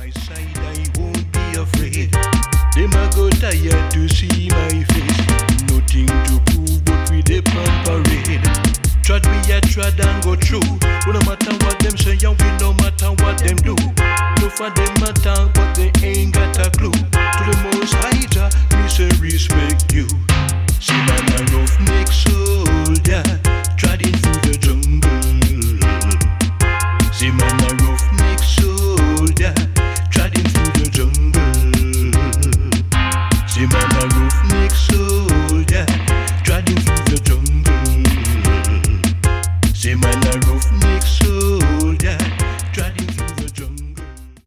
my side, I won't be afraid. Them a go tired to see my face. Nothing to prove, but we dey on parade. Trod we a trod and go through. We no matter what them say, and we no matter what them do. No for them matter, but they ain't got a clue. To the most high, Jah, me say respect you. See man a roughneck soldier, treading through the jungle. See man a roughneck soldier, treading through the jungle. See man a roughneck soldier.